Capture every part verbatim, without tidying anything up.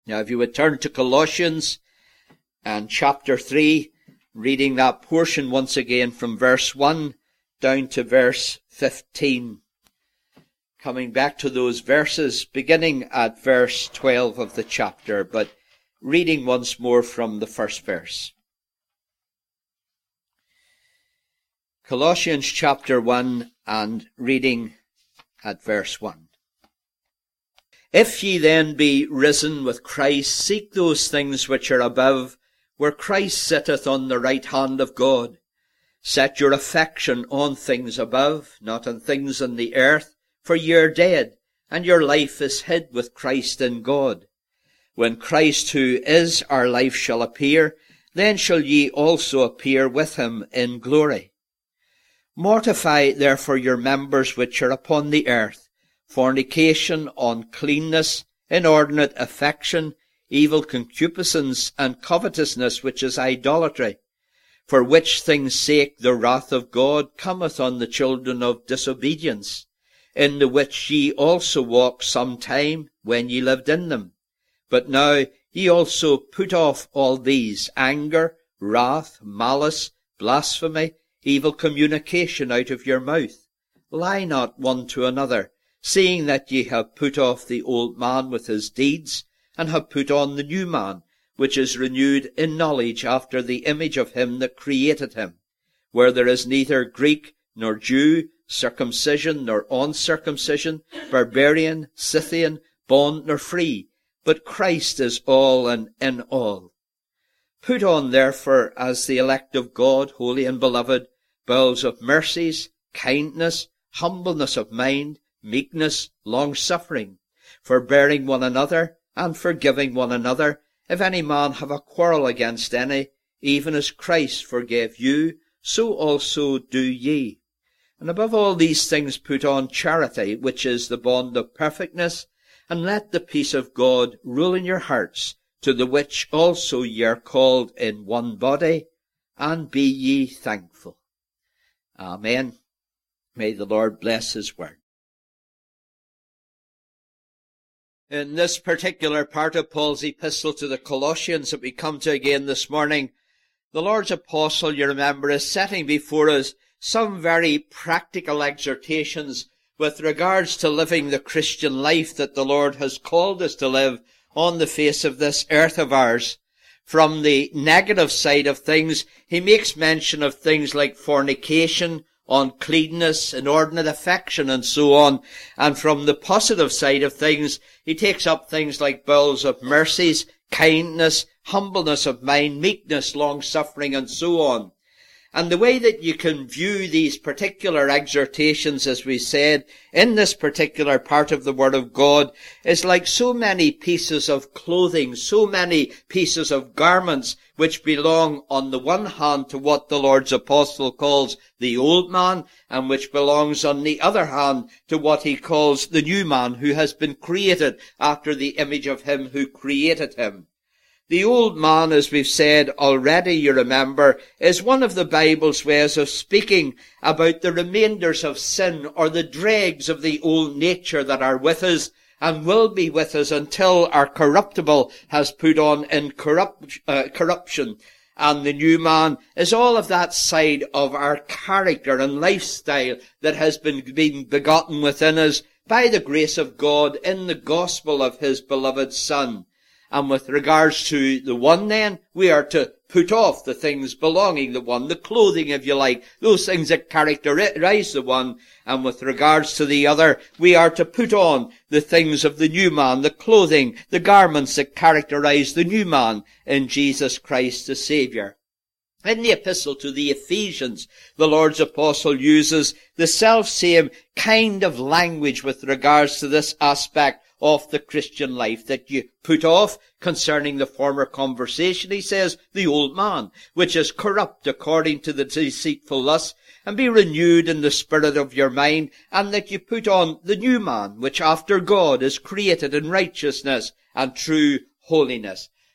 Now, if you would turn to Colossians and chapter three, reading that portion once again from verse one down to verse fifteen. Coming back to those verses, beginning at verse twelve of the chapter, but reading once more from the first verse. Colossians chapter one and reading at verse one. If ye then be risen with Christ, seek those things which are above, where Christ sitteth on the right hand of God. Set your affection on things above, not on things on the earth, for ye are dead, and your life is hid with Christ in God. When Christ, who is our life, shall appear, then shall ye also appear with him in glory. Mortify therefore your members which are upon the earth, fornication, uncleanness, inordinate affection, evil concupiscence, and covetousness, which is idolatry. For which things' sake the wrath of God cometh on the children of disobedience, in the which ye also walked some time when ye lived in them. But now ye also put off all these, anger, wrath, malice, blasphemy, evil communication out of your mouth. Lie not one to another, seeing that ye have put off the old man with his deeds, and have put on the new man, which is renewed in knowledge after the image of him that created him, where there is neither Greek nor Jew, circumcision nor uncircumcision, barbarian, Scythian, bond nor free, but Christ is all and in all. Put on therefore, as the elect of God, holy and beloved, bowels of mercies, kindness, humbleness of mind, meekness, long-suffering, forbearing one another, and forgiving one another, if any man have a quarrel against any, even as Christ forgave you, so also do ye. And above all these things put on charity, which is the bond of perfectness, and let the peace of God rule in your hearts, to the which also ye are called in one body, and be ye thankful. Amen. May the Lord bless his word. In this particular part of Paul's epistle to the Colossians that we come to again this morning, the Lord's apostle, you remember, is setting before us some very practical exhortations with regards to living the Christian life that the Lord has called us to live on the face of this earth of ours. From the negative side of things, he makes mention of things like fornication, uncleanness, inordinate affection, and so on. And from the positive side of things, he takes up things like bowels of mercies, kindness, humbleness of mind, meekness, long-suffering, and so on. And the way that you can view these particular exhortations, as we said, in this particular part of the Word of God, is like so many pieces of clothing, so many pieces of garments, which belong on the one hand to what the Lord's apostle calls the old man, and which belongs on the other hand to what he calls the new man, who has been created after the image of him who created him. The old man, as we've said already, you remember, is one of the Bible's ways of speaking about the remainders of sin, or the dregs of the old nature that are with us and will be with us until our corruptible has put on incorrupt, uh, corruption. And the new man is all of that side of our character and lifestyle that has been, been begotten within us by the grace of God in the gospel of his beloved Son. And with regards to the one then, we are to put off the things belonging to the one, the clothing, if you like, those things that characterize the one. And with regards to the other, we are to put on the things of the new man, the clothing, the garments that characterize the new man in Jesus Christ the Saviour. In the epistle to the Ephesians, the Lord's apostle uses the self-same kind of language with regards to this aspect of the Christian life, that you put off concerning the former conversation, he says, the old man, which is corrupt according to the deceitful lust, and be renewed in the spirit of your mind, and that you put on the new man, which after God is created in righteousness and true holiness.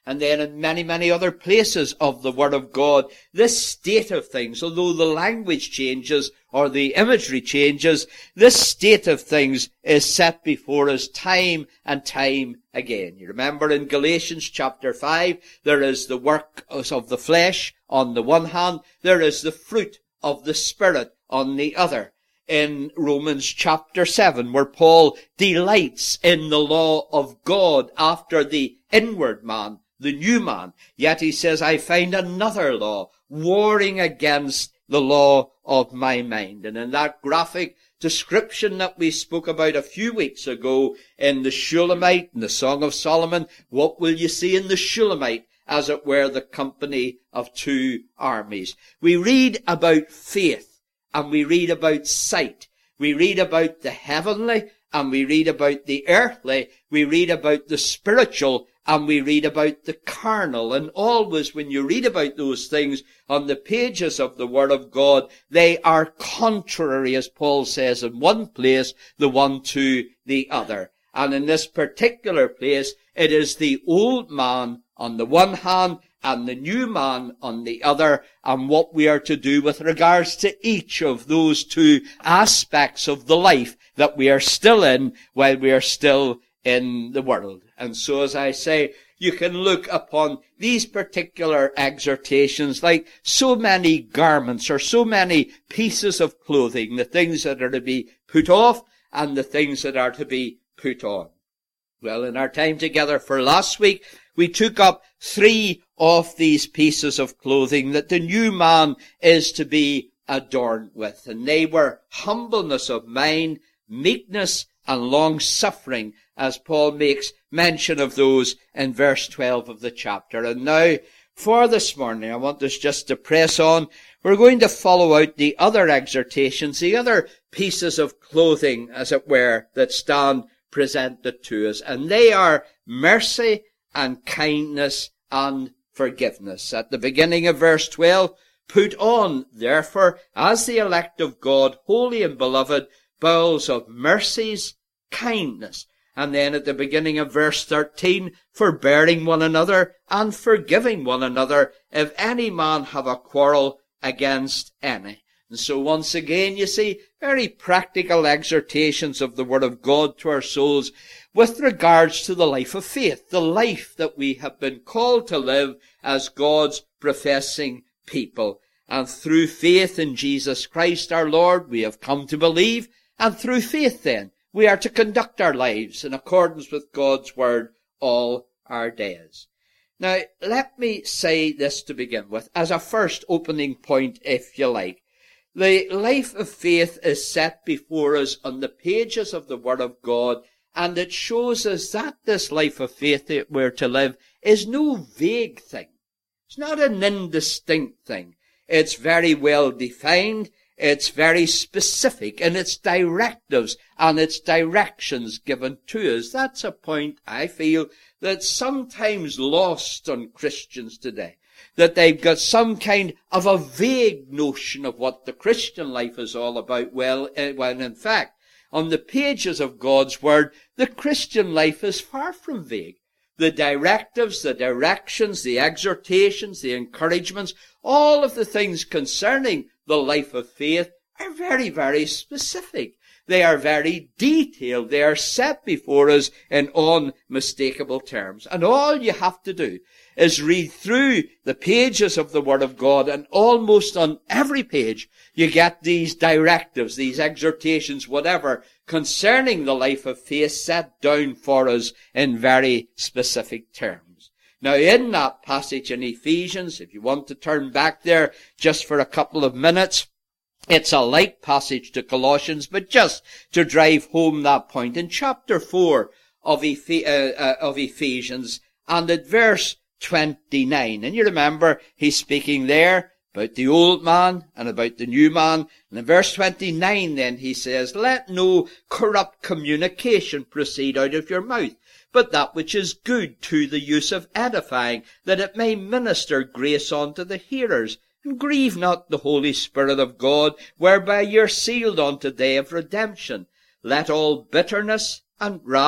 and then in many, many other places of the Word of God, this state of things, although the language changes or the imagery changes, this state of things is set before us time and time again. You remember in Galatians chapter five, there is the work of the flesh on the one hand, there is the fruit of the Spirit on the other. In Romans chapter seven, where Paul delights in the law of God after the inward man, the new man. Yet he says, I find another law warring against the law of my mind. And in that graphic description that we spoke about a few weeks ago in the Shulamite, in the Song of Solomon, what will you see in the Shulamite? As it were, the company of two armies. We read about faith. And we read about sight. We read about the heavenly, and we read about the earthly. We read about the spiritual, and we read about the carnal. And always when you read about those things on the pages of the Word of God, they are contrary, as Paul says in one place, the one to the other. And in this particular place, it is the old man on the one hand, and the new man on the other, and what we are to do with regards to each of those two aspects of the life that we are still in while we are still in the world. And so, as I say, you can look upon these particular exhortations like so many garments or so many pieces of clothing, the things that are to be put off and the things that are to be put on. Well, in our time together for last week, we took up three of these pieces of clothing that the new man is to be adorned with. And they were humbleness of mind, meekness, and long-suffering, as Paul makes mention of those in verse twelve of the chapter. And now, for this morning, I want us just to press on. We're going to follow out the other exhortations, the other pieces of clothing, as it were, that stand presented to us. And they are mercy and kindness and forgiveness. At the beginning of verse twelve, put on, therefore, as the elect of God, holy and beloved, bowels of mercies, kindness. And then at the beginning of verse thirteen, forbearing one another and forgiving one another, if any man have a quarrel against any. And so once again, you see, very practical exhortations of the Word of God to our souls with regards to the life of faith, the life that we have been called to live as God's professing people. And through faith in Jesus Christ our Lord, we have come to believe, and through faith then, we are to conduct our lives in accordance with God's Word all our days. Now, let me say this to begin with, as a first opening point, if you like. The life of faith is set before us on the pages of the Word of God, and it shows us that this life of faith that we're to live is no vague thing. It's not an indistinct thing. It's very well defined. It's very specific in its directives and its directions given to us. That's a point, I feel, that's sometimes lost on Christians today. That they've got some kind of a vague notion of what the Christian life is all about. Well, when in fact, on the pages of God's Word, the Christian life is far from vague. The directives, the directions, the exhortations, the encouragements, all of the things concerning the life of faith are very, very specific. They are very detailed. They are set before us in unmistakable terms. And all you have to do is read through the pages of the Word of God, and almost on every page you get these directives, these exhortations, whatever, concerning the life of faith set down for us in very specific terms. Now, in that passage in Ephesians, if you want to turn back there just for a couple of minutes, it's a like passage to Colossians, but just to drive home that point, in chapter four of, Eph- uh, uh, of Ephesians, and at verse twenty-nine. And you remember, he's speaking there about the old man and about the new man. And in verse twenty-nine then he says, let no corrupt communication proceed out of your mouth, but that which is good to the use of edifying, that it may minister grace unto the hearers. And grieve not the Holy Spirit of God, whereby you're sealed unto the day of redemption. Let all bitterness and wrath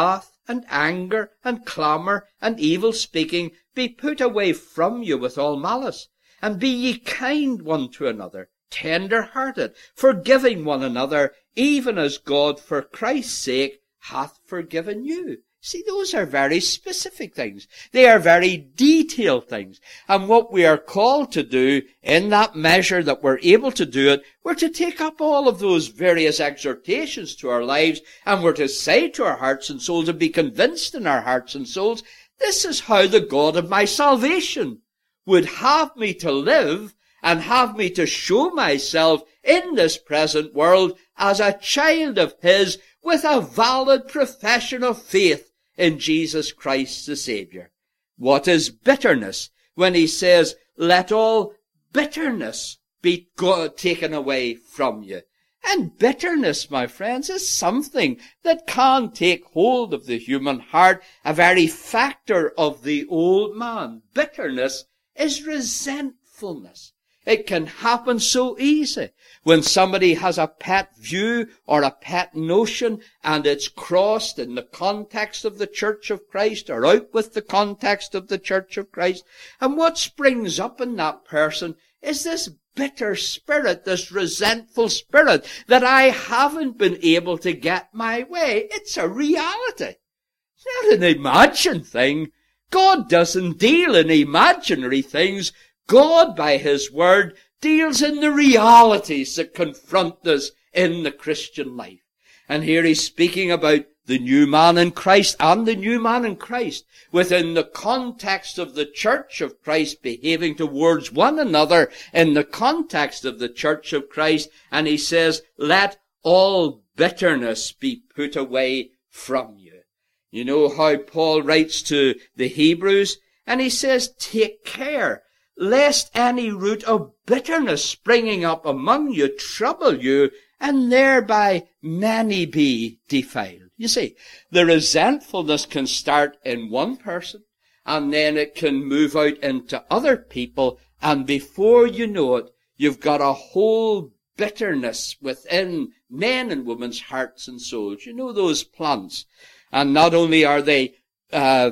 and anger, and clamour, and evil speaking be put away from you with all malice. And be ye kind one to another, tender-hearted, forgiving one another, even as God for Christ's sake hath forgiven you. See, those are very specific things. They are very detailed things. And what we are called to do, in that measure that we're able to do it, we're to take up all of those various exhortations to our lives, and we're to say to our hearts and souls, and be convinced in our hearts and souls, this is how the God of my salvation would have me to live, and have me to show myself in this present world as a child of his, with a valid profession of faith in Jesus Christ the Saviour. What is bitterness? When he says, let all bitterness be taken away from you. And bitterness, my friends, is something that can take hold of the human heart, a very factor of the old man. Bitterness is resentfulness. It can happen so easy. When somebody has a pet view or a pet notion and it's crossed in the context of the Church of Christ or out with the context of the Church of Christ, and what springs up in that person is this bitter spirit, this resentful spirit that I haven't been able to get my way. It's a reality. It's not an imagined thing. God doesn't deal in imaginary things. God, by his word, deals in the realities that confront us in the Christian life. And here he's speaking about the new man in Christ and the new man in Christ within the context of the Church of Christ behaving towards one another in the context of the Church of Christ. And he says, let all bitterness be put away from you. You know how Paul writes to the Hebrews, and he says, take care lest any root of bitterness springing up among you trouble you, and thereby many be defiled. You see, the resentfulness can start in one person, and then it can move out into other people, and before you know it, you've got a whole bitterness within men and women's hearts and souls. You know those plants, and not only are they uh,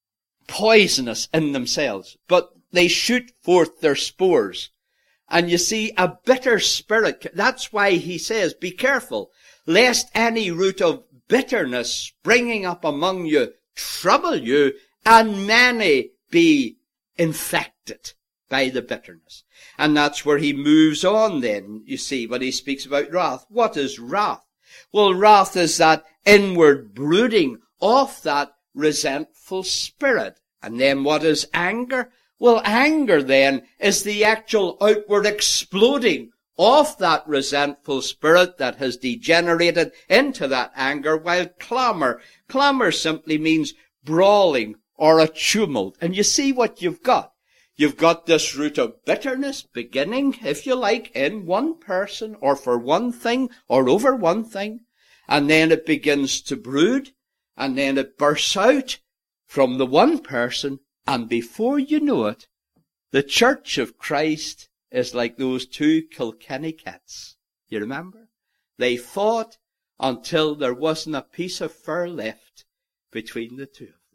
poisonous in themselves, but they shoot forth their spores. And you see, a bitter spirit, that's why he says, be careful, lest any root of bitterness springing up among you trouble you, and many be infected by the bitterness. And that's where he moves on then, you see, when he speaks about wrath. What is wrath? Well, wrath is that inward brooding of that resentful spirit. And then what is anger? Well, anger then is the actual outward exploding of that resentful spirit that has degenerated into that anger, while clamour, clamour simply means brawling or a tumult. And you see what you've got. You've got this root of bitterness beginning, if you like, in one person or for one thing or over one thing. And then it begins to brood, and then it bursts out from the one person. And before you know it, the Church of Christ is like those two Kilkenny cats. You remember? They fought until there wasn't a piece of fur left between the two of them.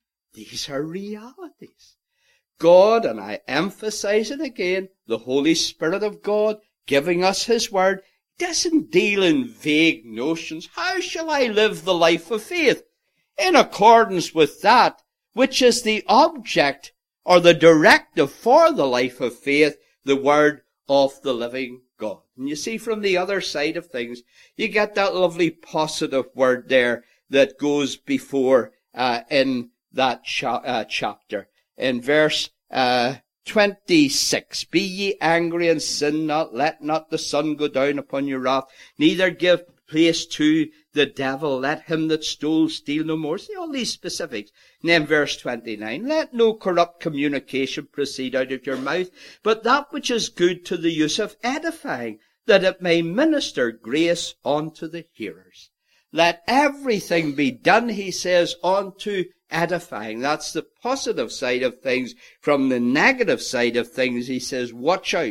These are realities. God, and I emphasize it again, the Holy Spirit of God giving us his word, doesn't deal in vague notions. How shall I live the life of faith? In accordance with that which is the object or the directive for the life of faith, the word of the living God. And you see, from the other side of things, you get that lovely positive word there that goes before uh, in that cha- uh, chapter. In verse uh, twenty-six, be ye angry and sin not, let not the sun go down upon your wrath, neither give place to the devil, let him that stole steal no more. See all these specifics. And then verse twenty-nine, let no corrupt communication proceed out of your mouth, but that which is good to the use of edifying, that it may minister grace unto the hearers. Let everything be done, he says, unto edifying. That's the positive side of things. From the negative side of things, he says, watch out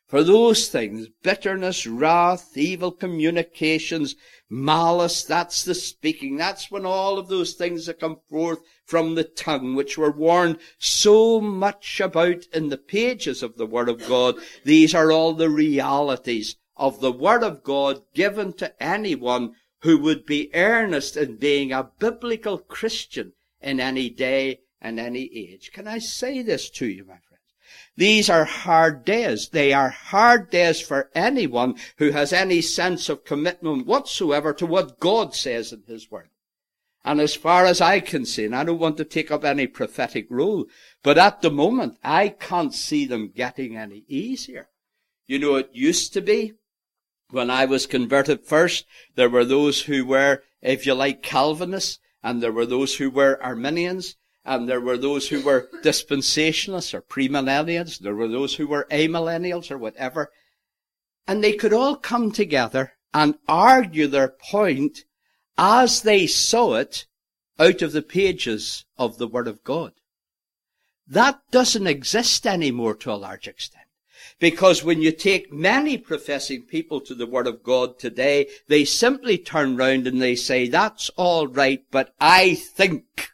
For those things, bitterness, wrath, evil communications, malice, that's the speaking. That's when all of those things that come forth from the tongue, which were warned so much about in the pages of the Word of God. These are all the realities of the Word of God given to anyone who would be earnest in being a biblical Christian in any day and any age. Can I say this to you, my friend? These are hard days. They are hard days for anyone who has any sense of commitment whatsoever to what God says in His Word. And as far as I can see, and I don't want to take up any prophetic role, but at the moment, I can't see them getting any easier. You know, it used to be, when I was converted first, there were those who were, if you like, Calvinists, and there were those who were Arminians, and there were those who were dispensationalists or premillennials. There were those who were amillennials or whatever. And they could all come together and argue their point as they saw it out of the pages of the Word of God. That doesn't exist anymore to a large extent. Because when you take many professing people to the Word of God today, they simply turn round and they say, that's all right, but I think.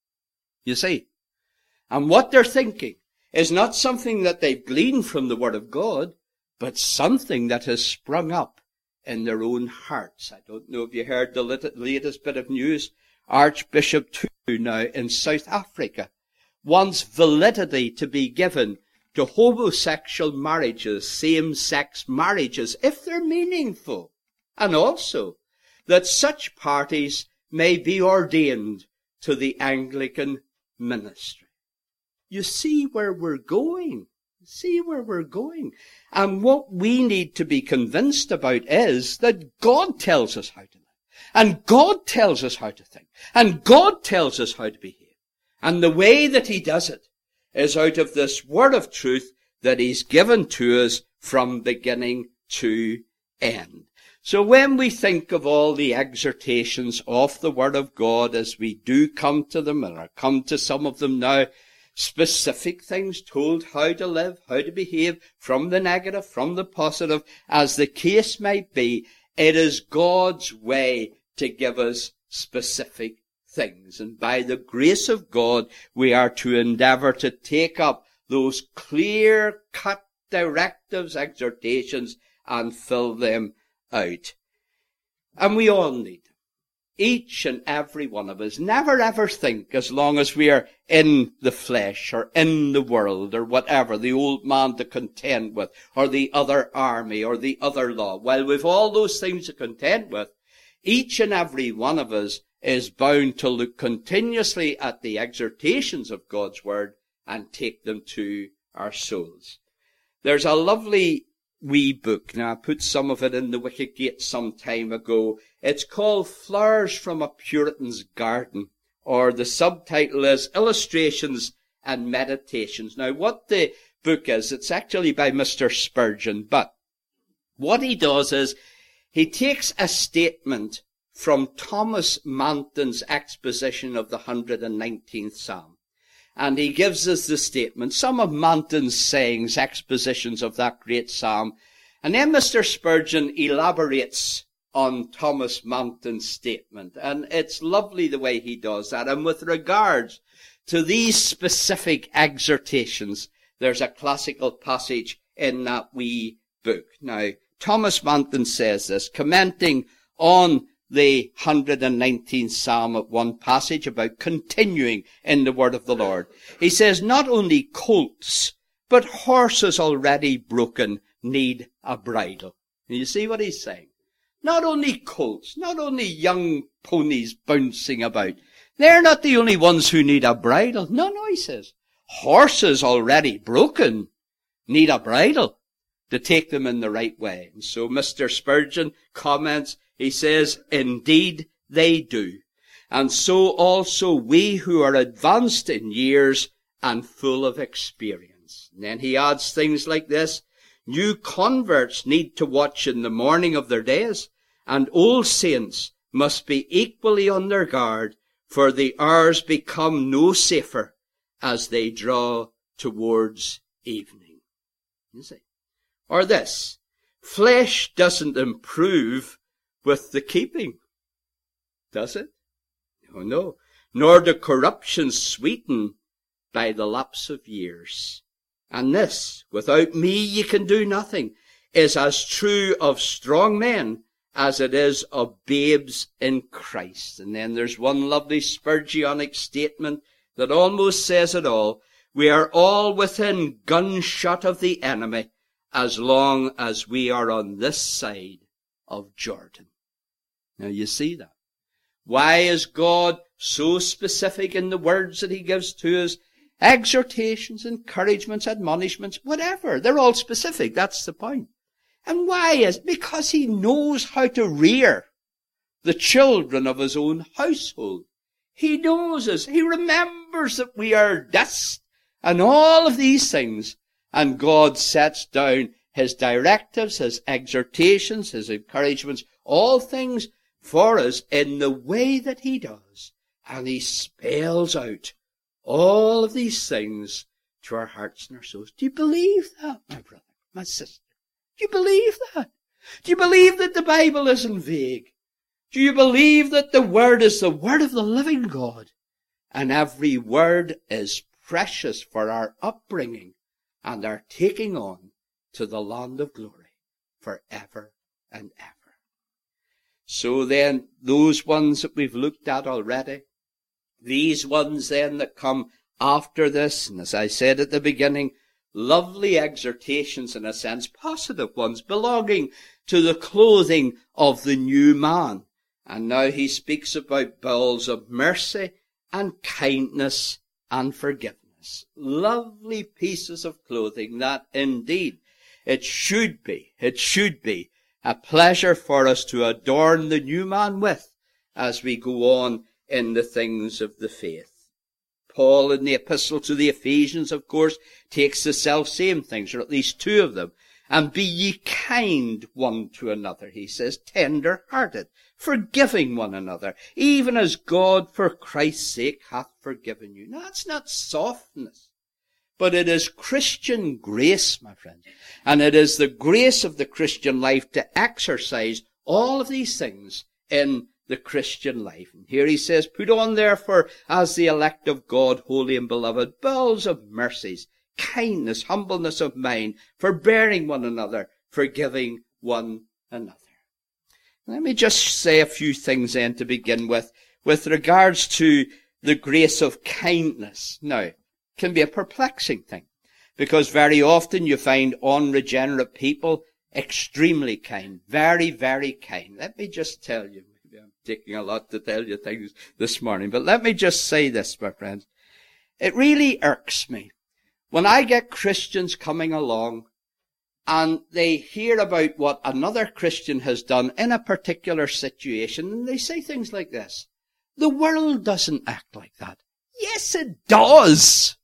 You see? And what they're thinking is not something that they've gleaned from the Word of God, but something that has sprung up in their own hearts. I don't know if you heard the latest bit of news. Archbishop Tutu now in South Africa wants validity to be given to homosexual marriages, same-sex marriages, if they're meaningful. And also that such parties may be ordained to the Anglican ministry. You see where we're going. See where we're going. And what we need to be convinced about is that God tells us how to live. And God tells us how to think. And God tells us how to behave. And the way that He does it is out of this Word of truth that He's given to us from beginning to end. So when we think of all the exhortations of the Word of God, as we do come to them, and I come to some of them now, specific things told how to live, how to behave, from the negative, from the positive, as the case might be, it is God's way to give us specific things. And by the grace of God, we are to endeavour to take up those clear-cut directives, exhortations, and fill them out. And we all need them. Each and every one of us. Never ever think, as long as we are in the flesh or in the world or whatever, the old man to contend with, or the other army or the other law. While we've all those things to contend with, each and every one of us is bound to look continuously at the exhortations of God's Word and take them to our souls. There's a lovely wee book. Now, I put some of it in the Wicket Gate some time ago. It's called Flowers from a Puritan's Garden, or the subtitle is Illustrations and Meditations. Now, what the book is, it's actually by Mister Spurgeon, but what he does is he takes a statement from Thomas Manton's exposition of the one hundred nineteenth Psalm. And he gives us the statement, some of Manton's sayings, expositions of that great psalm. And then Mister Spurgeon elaborates on Thomas Manton's statement. And it's lovely the way he does that. And with regards to these specific exhortations, there's a classical passage in that wee book. Now, Thomas Manton says this, commenting on the one hundred nineteenth Psalm at one passage about continuing in the word of the Lord. He says, not only colts, but horses already broken need a bridle. And you see what he's saying? Not only colts, not only young ponies bouncing about. They're not the only ones who need a bridle. No, no, he says. Horses already broken need a bridle to take them in the right way. And so Mister Spurgeon comments, he says, indeed they do. And so also we who are advanced in years and full of experience. And then he adds things like this. New converts need to watch in the morning of their days, and old saints must be equally on their guard, for the hours become no safer as they draw towards evening. You see? Or this, flesh doesn't improve with the keeping, does it? Oh no. Nor do corruption sweeten by the lapse of years. And this, without me ye can do nothing, is as true of strong men as it is of babes in Christ. And then there's one lovely Spurgeonic statement that almost says it all. We are all within gunshot of the enemy as long as we are on this side of Jordan. Now you see that. Why is God so specific in the words that he gives to us? Exhortations, encouragements, admonishments, whatever. They're all specific. That's the point. And why is it? Because he knows how to rear the children of his own household. He knows us. He remembers that we are dust and all of these things. And God sets down his directives, his exhortations, his encouragements, all things for us in the way that he does. And he spells out all of these things to our hearts and our souls. Do you believe that, my brother, my sister? Do you believe that? Do you believe that the Bible isn't vague? Do you believe that the Word is the Word of the living God? And every word is precious for our upbringing and our taking on to the land of glory forever and ever. So then, those ones that we've looked at already, these ones then that come after this, and as I said at the beginning, lovely exhortations in a sense, positive ones, belonging to the clothing of the new man. And now he speaks about bowels of mercy and kindness and forgiveness. Lovely pieces of clothing that indeed it should be, it should be a pleasure for us to adorn the new man with as we go on in the things of the faith. Paul in the epistle to the Ephesians, of course, takes the self-same things, or at least two of them. And be ye kind one to another, he says, tender-hearted, forgiving one another, even as God for Christ's sake hath forgiven you. Now, that's not softness, but it is Christian grace, my friend. And it is the grace of the Christian life to exercise all of these things in the Christian life. And here he says, put on therefore as the elect of God, holy and beloved, bowels of mercies, kindness, humbleness of mind, forbearing one another, forgiving one another. Let me just say a few things then to begin with, with regards to the grace of kindness. Now, it can be a perplexing thing, because very often you find unregenerate people extremely kind, very, very kind. Let me just tell you, maybe I'm taking a lot to tell you things this morning, but let me just say this, my friends. It really irks me when I get Christians coming along and they hear about what another Christian has done in a particular situation, and they say things like this: the world doesn't act like that. Yes, it does.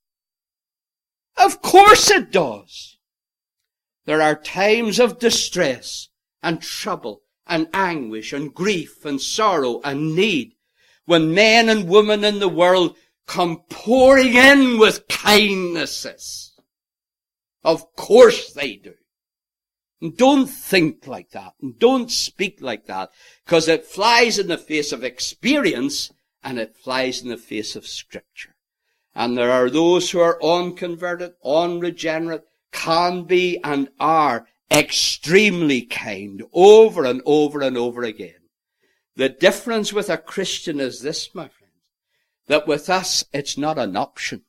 Of course it does. There are times of distress and trouble and anguish and grief and sorrow and need when men and women in the world come pouring in with kindnesses. Of course they do. And don't think like that, and don't speak like that, because it flies in the face of experience and it flies in the face of Scripture. And there are those who are unconverted, unregenerate, can be and are extremely kind over and over and over again. The difference with a Christian is this, my friends, that with us it's not an option.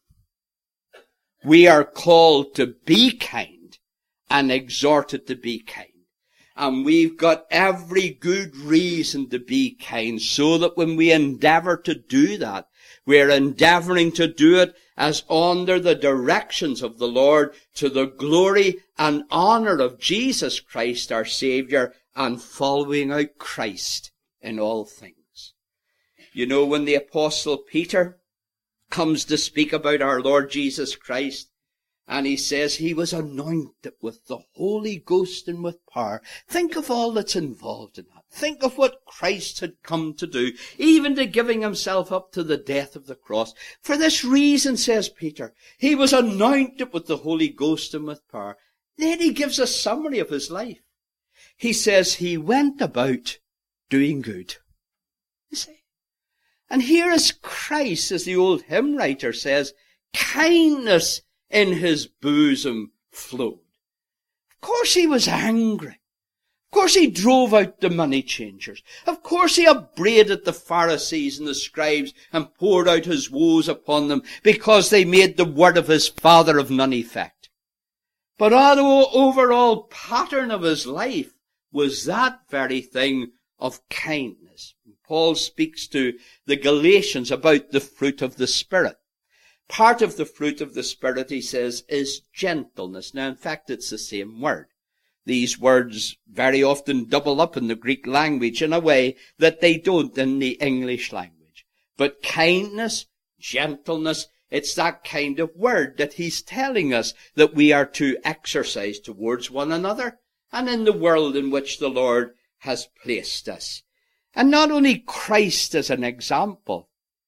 We are called to be kind and exhorted to be kind. And we've got every good reason to be kind, so that when we endeavor to do that, we're endeavoring to do it as under the directions of the Lord, to the glory and honor of Jesus Christ, our Savior, and following out Christ in all things. You know, when the Apostle Peter comes to speak about our Lord Jesus Christ, and he says he was anointed with the Holy Ghost and with power. Think of all that's involved in that. Think of what Christ had come to do, even to giving himself up to the death of the cross. For this reason, says Peter, he was anointed with the Holy Ghost and with power. Then he gives a summary of his life. He says he went about doing good. You see? And here is Christ, as the old hymn writer says, kindness in his bosom flowed. Of course he was angry. Of course he drove out the money changers. Of course he upbraided the Pharisees and the scribes and poured out his woes upon them because they made the word of his Father of none effect. But the overall pattern of his life was that very thing of kindness. Paul speaks to the Galatians about the fruit of the Spirit. Part of the fruit of the Spirit, he says, is gentleness. Now, in fact, it's the same word. These words very often double up in the Greek language in a way that they don't in the English language. But kindness, gentleness, it's that kind of word that he's telling us that we are to exercise towards one another and in the world in which the Lord has placed us. And not only Christ as an example,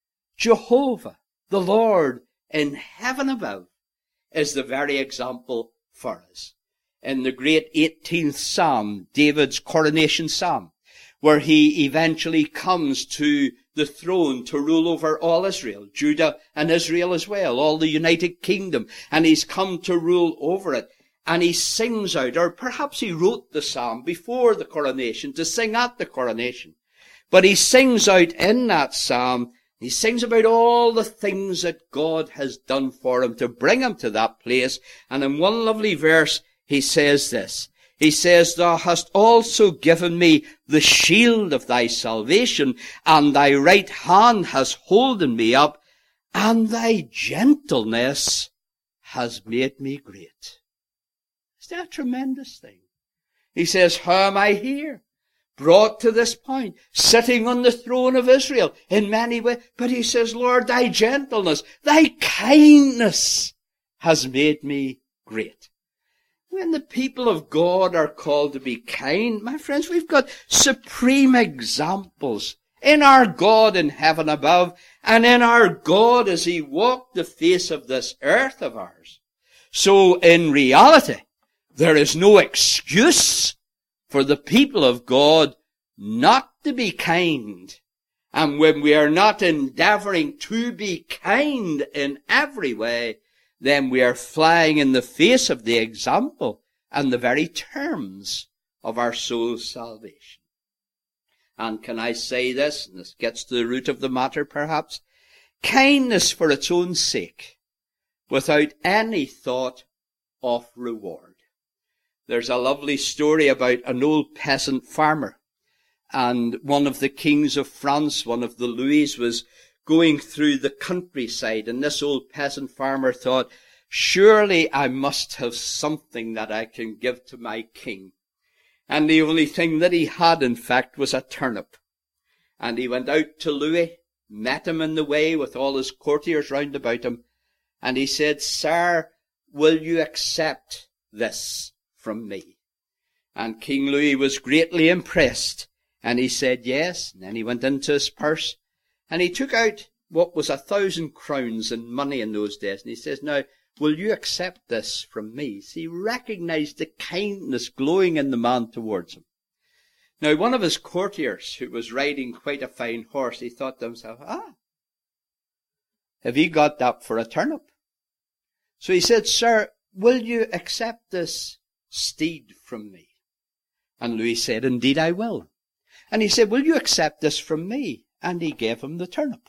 Jehovah, the Lord in heaven above, is the very example for us. In the great eighteenth Psalm, David's coronation psalm, where he eventually comes to the throne to rule over all Israel, Judah and Israel as well, all the United Kingdom, and he's come to rule over it. And he sings out, or perhaps he wrote the psalm before the coronation to sing at the coronation. But he sings out in that psalm, he sings about all the things that God has done for him to bring him to that place. And in one lovely verse, he says this. He says, Thou hast also given me the shield of thy salvation, and thy right hand has holden me up, and thy gentleness has made me great. Isn't that a tremendous thing? He says, how am I here? Brought to this point, sitting on the throne of Israel in many ways. But he says, Lord, thy gentleness, thy kindness has made me great. When the people of God are called to be kind, my friends, we've got supreme examples in our God in heaven above and in our God as he walked the face of this earth of ours. So in reality, there is no excuse for the people of God not to be kind. And when we are not endeavoring to be kind in every way, then we are flying in the face of the example and the very terms of our soul's salvation. And can I say this, and this gets to the root of the matter perhaps, kindness for its own sake, without any thought of reward. There's a lovely story about an old peasant farmer, and one of the kings of France, one of the Louis, was going through the countryside, and this old peasant farmer thought, surely I must have something that I can give to my king. And the only thing that he had, in fact, was a turnip. And he went out to Louis, met him in the way with all his courtiers round about him, and he said, Sir, will you accept this from me? And King Louis was greatly impressed, and he said yes. And then he went into his purse, and he took out what was a thousand crowns in money in those days. And he says, now, will you accept this from me? So he recognized the kindness glowing in the man towards him. Now, one of his courtiers, who was riding quite a fine horse, he thought to himself, ah, have you got that for a turnip? So he said, Sir, will you accept this steed from me? And Louis said, indeed I will. And he said, will you accept this from me? And he gave him the turnip.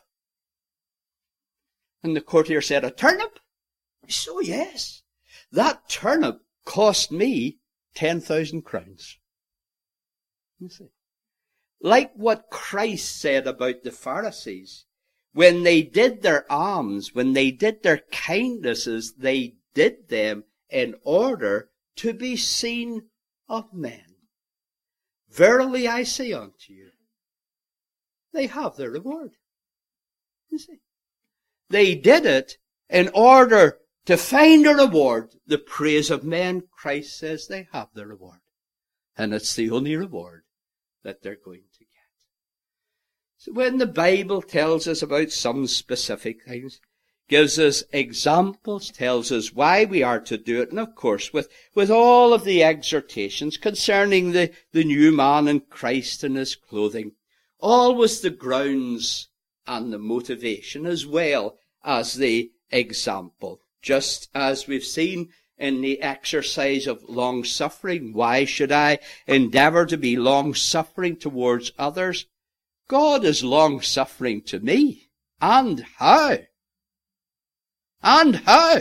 And the courtier said, a turnip? So yes, that turnip cost me ten thousand crowns. You see, like what Christ said about the Pharisees, when they did their alms, when they did their kindnesses, they did them in order to be seen of men. Verily I say unto you, they have their reward. You see, they did it in order to find a reward, the praise of men. Christ says they have their reward. And it's the only reward that they're going to get. So when the Bible tells us about some specific things, gives us examples, tells us why we are to do it, and of course with, with all of the exhortations concerning the, the new man in Christ and his clothing, always the grounds and the motivation as well as the example. Just as we've seen in the exercise of long-suffering, why should I endeavour to be long-suffering towards others? God is long-suffering to me. And how? And how?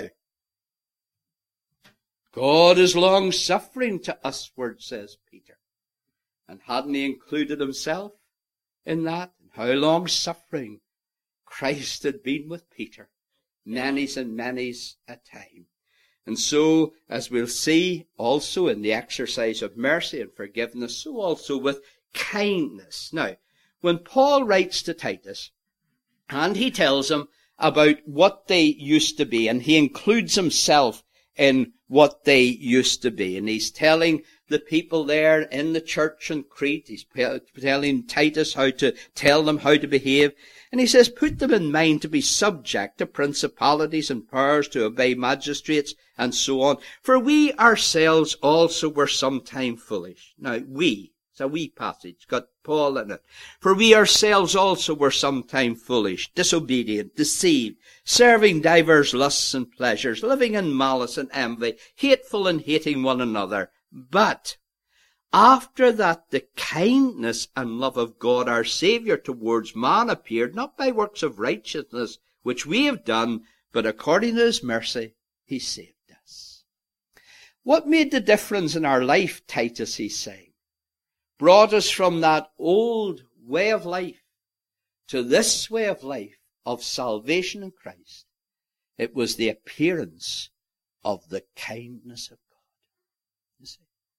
God is long-suffering to usward, says Peter. And hadn't he included himself in that? And how long-suffering Christ had been with Peter. Many's and many's a time. And so, as we'll see also in the exercise of mercy and forgiveness, so also with kindness. Now, when Paul writes to Titus, and he tells him about what they used to be, and he includes himself in what they used to be, and he's telling the people there in the church in Crete, he's telling Titus how to tell them how to behave, and he says, put them in mind to be subject to principalities and powers, to obey magistrates, and so on. For we ourselves also were sometime foolish. Now, we, it's a wee passage, got Paul in it. For we ourselves also were sometime foolish, disobedient, deceived, serving divers lusts and pleasures, living in malice and envy, hateful and hating one another. But after that the kindness and love of God our Saviour towards man appeared, not by works of righteousness which we have done, but according to his mercy he saved us. What made the difference in our life, Titus, he's saying, brought us from that old way of life to this way of life of salvation in Christ? It was the appearance of the kindness of God. You see,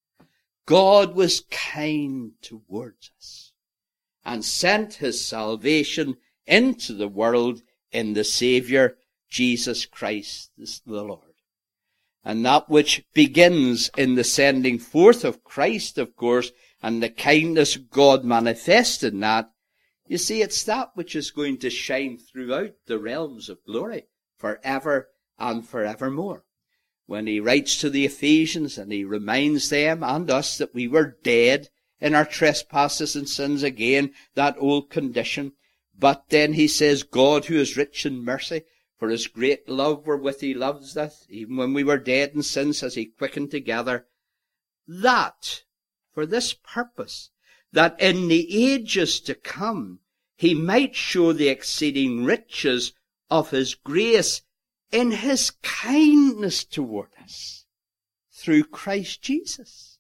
God was kind towards us and sent his salvation into the world in the Saviour, Jesus Christ the Lord. And that which begins in the sending forth of Christ, of course, and the kindness God manifested in that, you see, it's that which is going to shine throughout the realms of glory forever and forevermore. When he writes to the Ephesians and he reminds them and us that we were dead in our trespasses and sins, again, that old condition. But then he says, God, who is rich in mercy, for his great love wherewith he loves us, even when we were dead in sins, has he quickened together. That, for this purpose, that in the ages to come he might show the exceeding riches of his grace in his kindness toward us through Christ Jesus.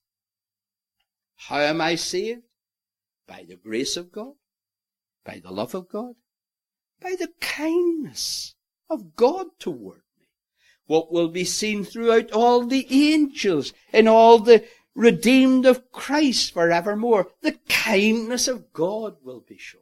How am I saved? By the grace of God, by the love of God, by the kindness of God toward me. What will be seen throughout all the angels and all the redeemed of Christ forevermore. The kindness of God will be shown.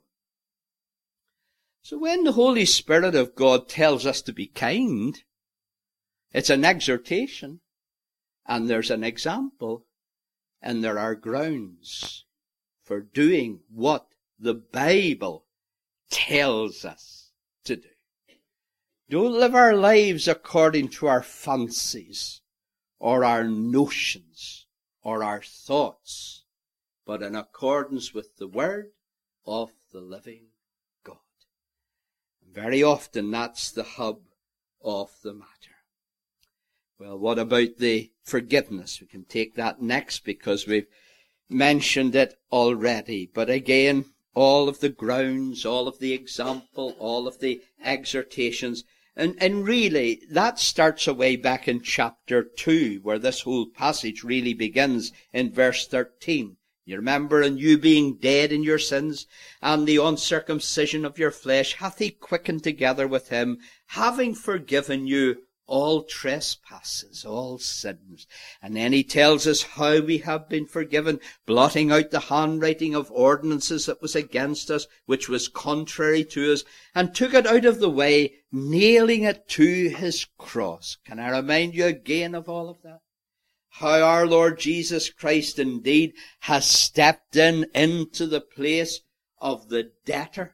So when the Holy Spirit of God tells us to be kind, it's an exhortation, and there's an example, and there are grounds for doing what the Bible tells us to do. Don't live our lives according to our fancies, or our notions, or our thoughts, but in accordance with the word of the living God. And very often that's the hub of the matter. Well, what about the forgiveness? We can take that next because we've mentioned it already. But again, all of the grounds, all of the example, all of the exhortations, And, and really, that starts away back in chapter two, where this whole passage really begins in verse thirteen. You remember, and you being dead in your sins, and the uncircumcision of your flesh, hath he quickened together with him, having forgiven you all trespasses, all sins. And then he tells us how we have been forgiven, blotting out the handwriting of ordinances that was against us, which was contrary to us, and took it out of the way, nailing it to his cross. Can I remind you again of all of that? How our Lord Jesus Christ indeed has stepped in into the place of the debtor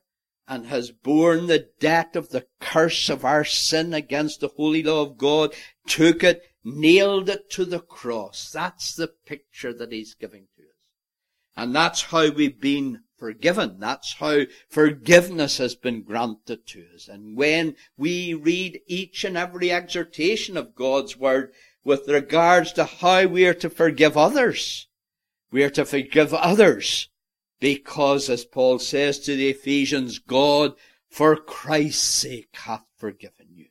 and has borne the debt of the curse of our sin against the holy law of God, took it, nailed it to the cross. That's the picture that he's giving to us. And that's how we've been forgiven. That's how forgiveness has been granted to us. And when we read each and every exhortation of God's word with regards to how we are to forgive others, we are to forgive others because, as Paul says to the Ephesians, God, for Christ's sake, hath forgiven you.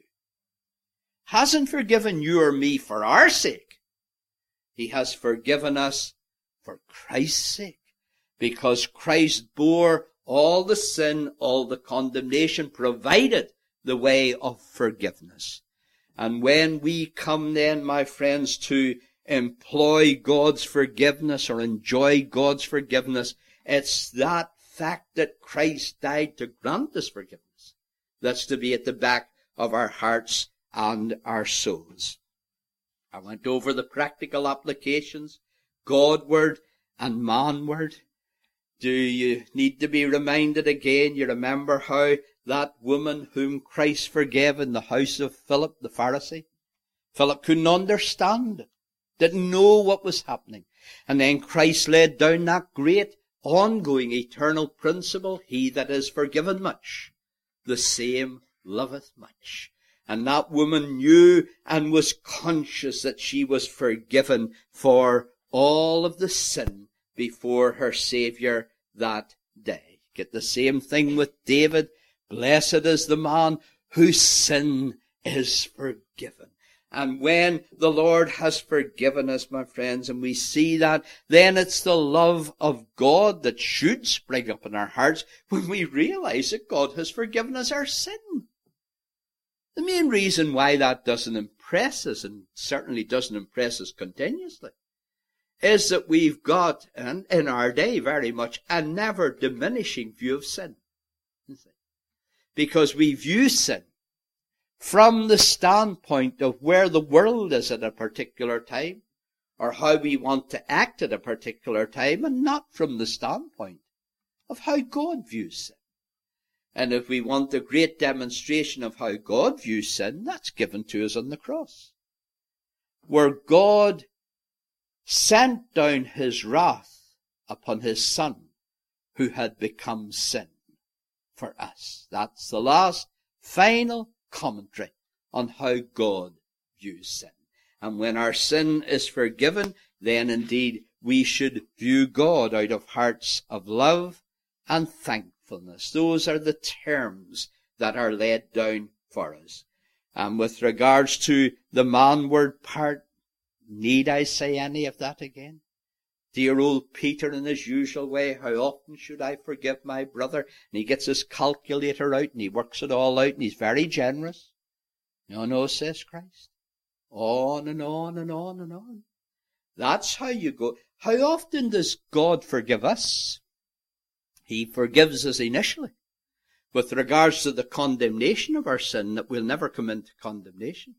Hasn't forgiven you or me for our sake. He has forgiven us for Christ's sake, because Christ bore all the sin, all the condemnation, provided the way of forgiveness. And when we come then, my friends, to employ God's forgiveness or enjoy God's forgiveness, it's that fact that Christ died to grant us forgiveness that's to be at the back of our hearts and our souls. I went over the practical applications, Godward and manward. Do you need to be reminded again? You remember how that woman whom Christ forgave in the house of Philip the Pharisee? Philip couldn't understand it, didn't know what was happening. And then Christ laid down that great, ongoing, eternal principle, he that is forgiven much, the same loveth much. And that woman knew and was conscious that she was forgiven for all of the sin before her Saviour that day. Get the same thing with David. Blessed is the man whose sin is forgiven. And when the Lord has forgiven us, my friends, and we see that, then it's the love of God that should spring up in our hearts when we realize that God has forgiven us our sin. The main reason why that doesn't impress us, and certainly doesn't impress us continuously, is that we've got, and in our day very much, a never diminishing view of sin. Because we view sin from the standpoint of where the world is at a particular time, or how we want to act at a particular time, and not from the standpoint of how God views sin. And if we want a great demonstration of how God views sin, that's given to us on the cross, where God sent down his wrath upon his Son, who had become sin for us. That's the last, final commentary on how God views sin. And when our sin is forgiven, then indeed we should view God out of hearts of love and thankfulness. Those are the terms that are laid down for us. And with regards to the manward part, need I say any of that again? Dear old Peter, in his usual way, how often should I forgive my brother? And he gets his calculator out and he works it all out and he's very generous. No, no, says Christ. On and on and on and on. That's how you go. How often does God forgive us? He forgives us initially with regards to the condemnation of our sin, that we'll never come into condemnation.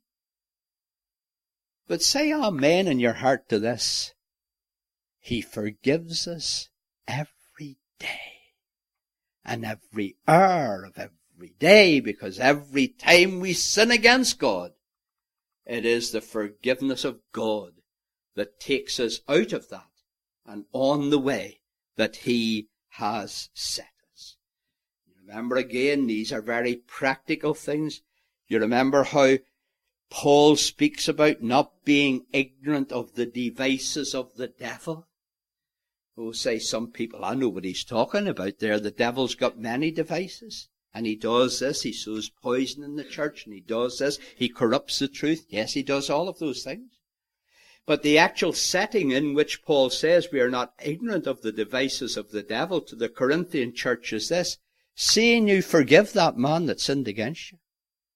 But say amen in your heart to this. He forgives us every day and every hour of every day, because every time we sin against God, it is the forgiveness of God that takes us out of that and on the way that he has set us. Remember again, these are very practical things. You remember how Paul speaks about not being ignorant of the devices of the devil. Oh, say some people, I know what he's talking about there. The devil's got many devices. And he does this. He sows poison in the church. And he does this. He corrupts the truth. Yes, he does all of those things. But the actual setting in which Paul says we are not ignorant of the devices of the devil to the Corinthian church is this: seeing you forgive that man that sinned against you.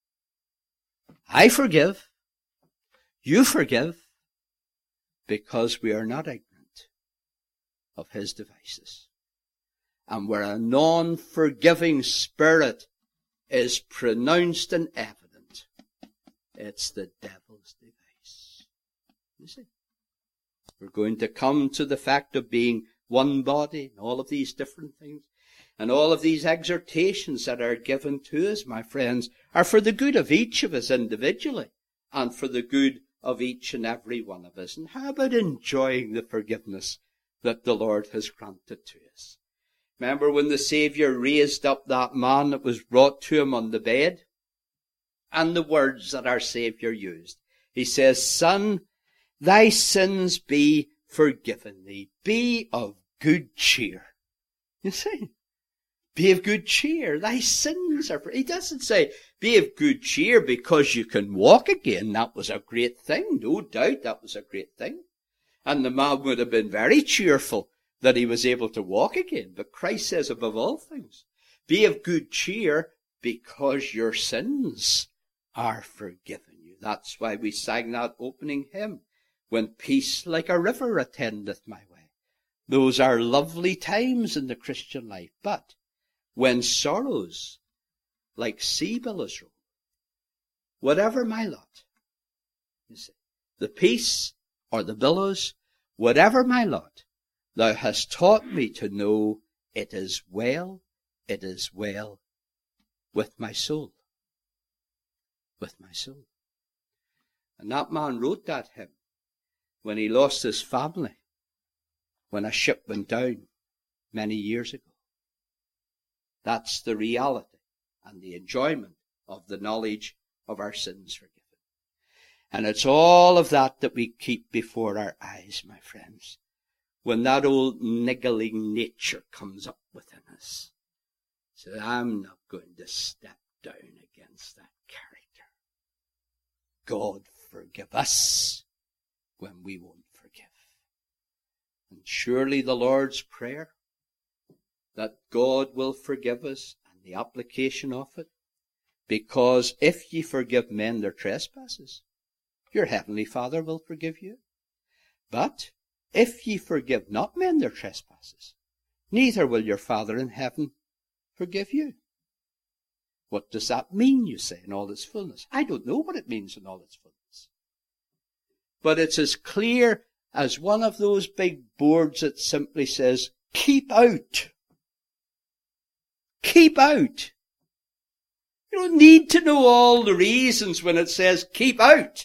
I forgive. You forgive. Because we are not ignorant of his devices. And where a non-forgiving spirit is pronounced and evident, it's the devil's device. You see? We're going to come to the fact of being one body and all of these different things. And all of these exhortations that are given to us, my friends, are for the good of each of us individually and for the good of each and every one of us. And how about enjoying the forgiveness that the Lord has granted to us? Remember when the Saviour raised up that man that was brought to him on the bed? And the words that our Saviour used. He says, "Son, thy sins be forgiven thee. Be of good cheer." You see? Be of good cheer. Thy sins are forgiven. He doesn't say, be of good cheer because you can walk again. That was a great thing. No doubt that was a great thing. And the man would have been very cheerful that he was able to walk again. But Christ says, above all things, be of good cheer because your sins are forgiven you. That's why we sang that opening hymn, "When peace like a river attendeth my way." Those are lovely times in the Christian life. But when sorrows like sea billows roll, whatever my lot, you see, the peace or the billows, whatever my lot, thou hast taught me to know it is well, it is well with my soul. With my soul. And that man wrote that hymn when he lost his family, when a ship went down many years ago. That's the reality and the enjoyment of the knowledge of our sins forgiven. And it's all of that that we keep before our eyes, my friends, when that old niggling nature comes up within us. So I'm not going to step down against that character. God forgive us when we won't forgive. And surely the Lord's Prayer, that God will forgive us, and the application of it, because if ye forgive men their trespasses, your heavenly Father will forgive you. But if ye forgive not men their trespasses, neither will your Father in heaven forgive you. What does that mean, you say, in all its fullness? I don't know what it means in all its fullness. But it's as clear as one of those big boards that simply says, keep out. Keep out. You don't need to know all the reasons when it says keep out.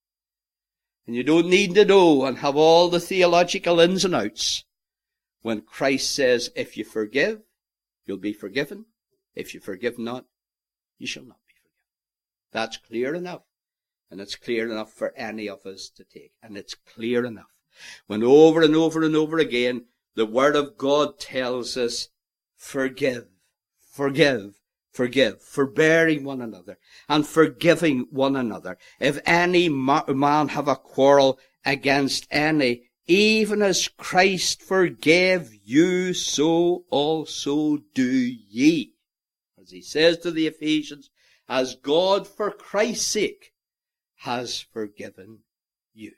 And you don't need to know and have all the theological ins and outs when Christ says, if you forgive, you'll be forgiven. If you forgive not, you shall not be forgiven. That's clear enough. And it's clear enough for any of us to take. And it's clear enough when over and over and over again, the Word of God tells us, forgive, forgive, forgive, forbearing one another and forgiving one another. If any man have a quarrel against any, even as Christ forgave you, so also do ye. As he says to the Ephesians, as God for Christ's sake has forgiven you.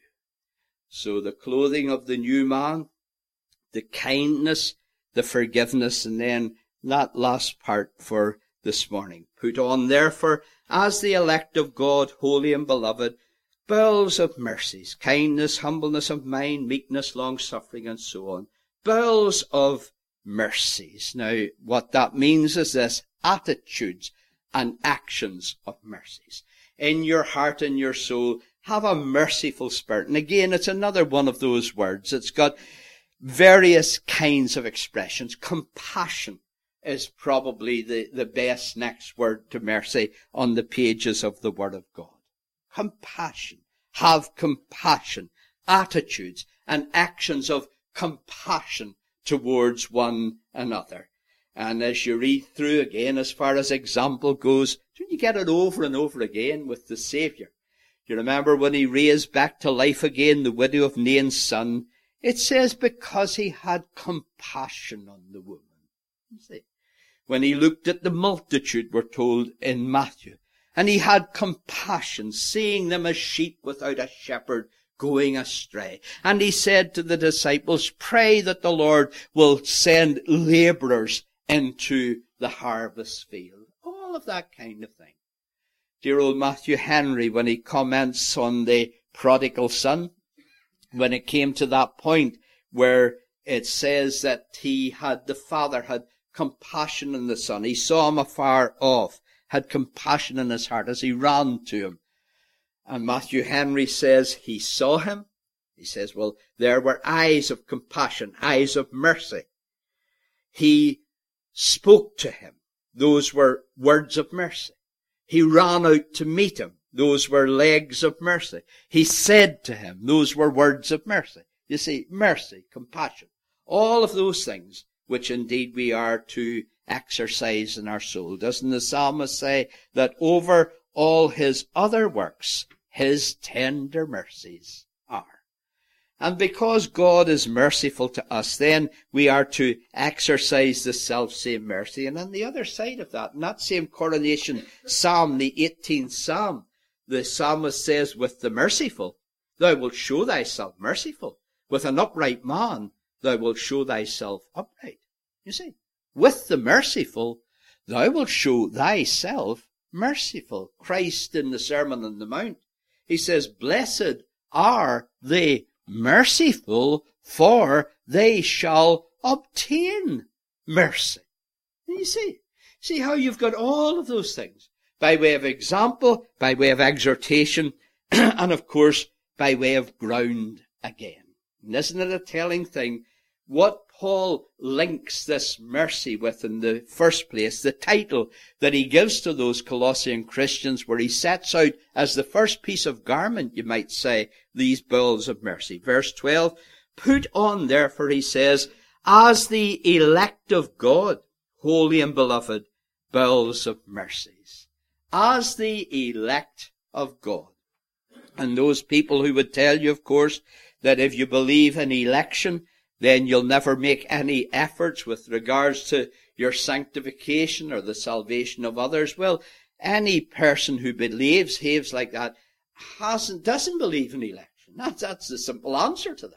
So the clothing of the new man, the kindness, the forgiveness, and then that last part for this morning. Put on, therefore, as the elect of God, holy and beloved, bowels of mercies, kindness, humbleness of mind, meekness, long-suffering, and so on. Bowels of mercies. Now, what that means is this, attitudes and actions of mercies. In your heart and your soul, have a merciful spirit. And again, it's another one of those words. It's got various kinds of expressions. Compassion is probably the, the best next word to mercy on the pages of the Word of God. Compassion. Have compassion. Attitudes and actions of compassion towards one another. And as you read through again, as far as example goes, don't you get it over and over again with the Saviour? You remember when he raised back to life again the widow of Nain's son? It says because he had compassion on the woman. You see? When he looked at the multitude, we're told in Matthew, and he had compassion, seeing them as sheep without a shepherd going astray. And he said to the disciples, pray that the Lord will send labourers into the harvest field. All of that kind of thing. Dear old Matthew Henry, when he comments on the prodigal son, when it came to that point where it says that he had, the father had compassion on the son. He saw him afar off, had compassion in his heart as he ran to him. And Matthew Henry says he saw him. He says, well, there were eyes of compassion, eyes of mercy. He spoke to him. Those were words of mercy. He ran out to meet him. Those were legs of mercy. He said to him. Those were words of mercy. You see, mercy, compassion, all of those things which indeed we are to exercise in our soul. Doesn't the psalmist say that over all his other works, his tender mercies are? And because God is merciful to us, then we are to exercise the self-same mercy. And on the other side of that, in that same coronation psalm, the eighteenth psalm, the psalmist says, with the merciful, thou wilt show thyself merciful. With an upright man, thou wilt show thyself upright. You see, with the merciful, thou wilt show thyself merciful. Christ in the Sermon on the Mount, he says, blessed are the merciful, for they shall obtain mercy. And you see, see how you've got all of those things by way of example, by way of exhortation, and of course, by way of ground again. And isn't it a telling thing what Paul links this mercy with in the first place, the title that he gives to those Colossian Christians, where he sets out as the first piece of garment, you might say, these bowls of mercy. Verse twelve, put on, therefore, he says, as the elect of God, holy and beloved, bowls of mercies. As the elect of God. And those people who would tell you, of course, that if you believe in election, then you'll never make any efforts with regards to your sanctification or the salvation of others. Well, any person who believes, behaves like that, hasn't, doesn't believe in election. That's, that's the simple answer to that.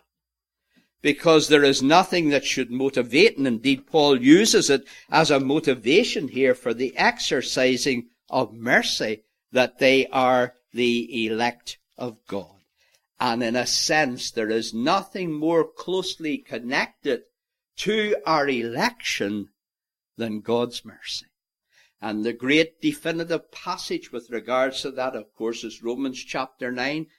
Because there is nothing that should motivate, and indeed Paul uses it as a motivation here for the exercising of mercy, that they are the elect of God. And in a sense, there is nothing more closely connected to our election than God's mercy. And the great definitive passage with regards to that, of course, is Romans chapter nine.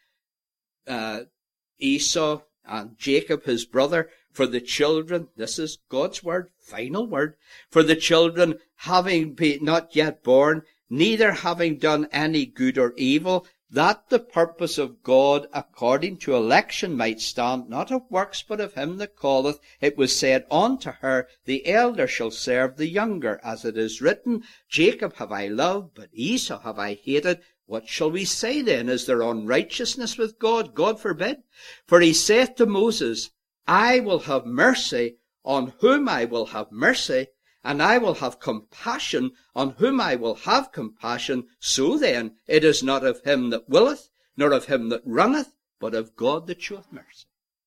Uh, Esau and Jacob, his brother, for the children, this is God's word, final word, for the children having been not yet born, neither having done any good or evil, that the purpose of God according to election might stand, not of works, but of him that calleth. It was said unto her, the elder shall serve the younger, as it is written, Jacob have I loved, but Esau have I hated. What shall we say then? Is there unrighteousness with God? God forbid. For he saith to Moses, I will have mercy on whom I will have mercy, and I will have compassion on whom I will have compassion. So then, it is not of him that willeth, nor of him that runneth, but of God that showeth mercy.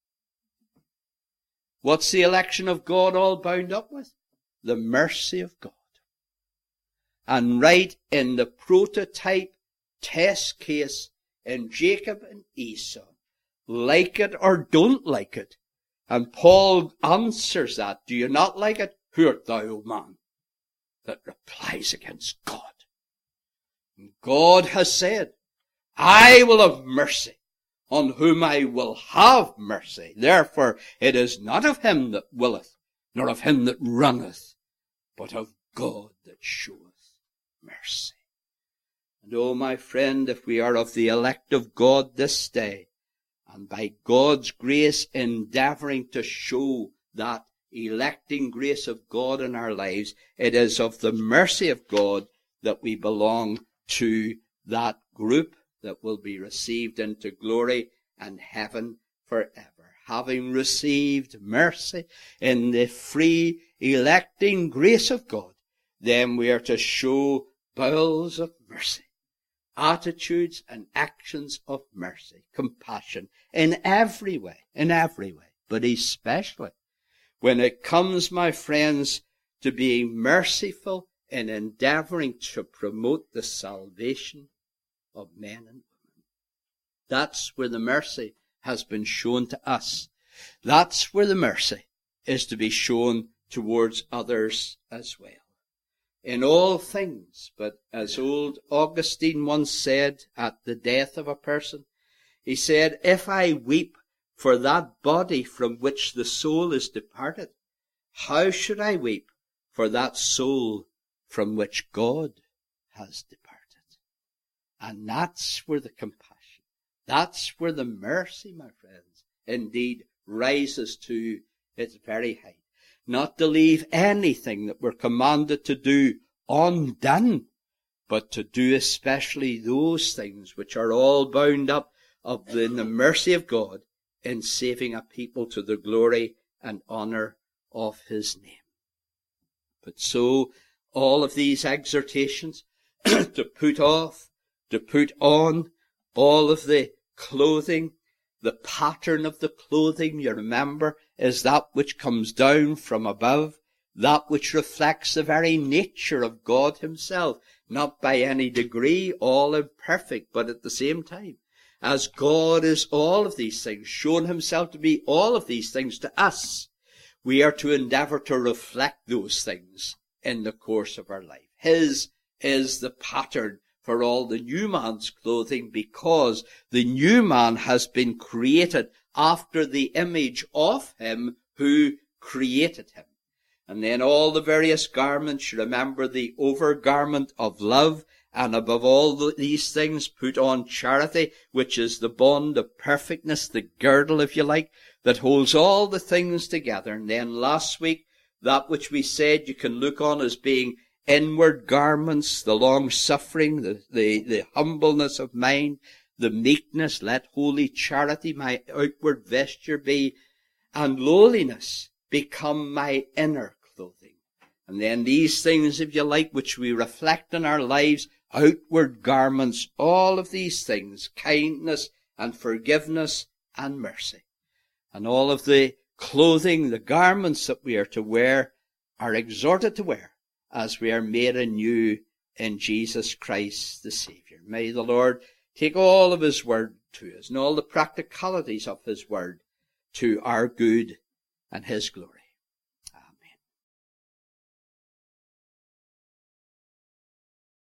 What's the election of God all bound up with? The mercy of God. And right in the prototype test case in Jacob and Esau, like it or don't like it. And Paul answers that. Do you not like it? Who art thou, O man, that replies against God? And God has said, I will have mercy on whom I will have mercy. Therefore it is not of him that willeth, nor of him that runneth, but of God that showeth mercy. And oh, my friend, if we are of the elect of God this day, and by God's grace endeavouring to show that electing grace of God in our lives, it is of the mercy of God that we belong to that group that will be received into glory and heaven forever. Having received mercy in the free electing grace of God, then we are to show bowels of mercy, attitudes and actions of mercy, compassion, in every way, in every way, but especially when it comes, my friends, to being merciful in endeavouring to promote the salvation of men and women. That's where the mercy has been shown to us. That's where the mercy is to be shown towards others as well. In all things, but as old Augustine once said at the death of a person, he said, if I weep for that body from which the soul is departed, how should I weep for that soul from which God has departed? And that's where the compassion, that's where the mercy, my friends, indeed rises to its very height. Not to leave anything that we're commanded to do undone, but to do especially those things which are all bound up of the, in the mercy of God in saving a people to the glory and honour of his name. But so all of these exhortations to put off, to put on all of the clothing, the pattern of the clothing, you remember, is that which comes down from above, that which reflects the very nature of God himself, not by any degree all imperfect, but at the same time, as God is all of these things, shown himself to be all of these things to us, we are to endeavour to reflect those things in the course of our life. His is the pattern for all the new man's clothing, because the new man has been created after the image of him who created him. And then all the various garments, remember the overgarment of love, and above all the, these things put on charity, which is the bond of perfectness, the girdle, if you like, that holds all the things together. And then last week, that which we said you can look on as being inward garments, the long-suffering, the, the, the humbleness of mind, the meekness, let holy charity my outward vesture be, and lowliness become my inner clothing. And then these things, if you like, which we reflect in our lives, outward garments, all of these things, kindness and forgiveness and mercy. And all of the clothing, the garments that we are to wear, are exhorted to wear as we are made anew in Jesus Christ the Saviour. May the Lord take all of his word to us and all the practicalities of his word to our good and his glory.